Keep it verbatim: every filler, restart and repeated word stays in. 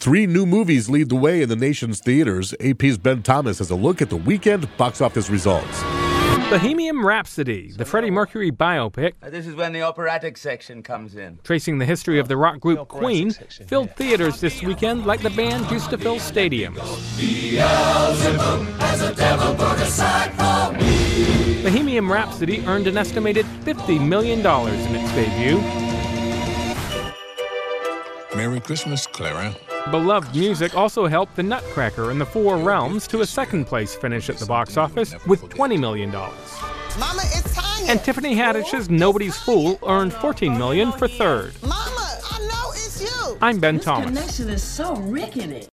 Three new movies lead the way in the nation's theaters. A P's Ben Thomas has a look at the weekend box office results. Bohemian Rhapsody, the Freddie Mercury biopic, This is when the operatic section comes in. tracing the history of the rock group Queen, filled theaters this weekend like the band used to fill stadiums. Bohemian Rhapsody earned an estimated fifty million dollars in its debut. Merry Christmas, Clara. Beloved music also helped The Nutcracker and the Four Realms to a second-place finish at the box office with twenty million dollars. Mama, it's Tanya. And Tiffany Haddish's Nobody's Fool earned fourteen million dollars for third. Mama, I know it's you. I'm Ben This Thomas. connection is so rickety.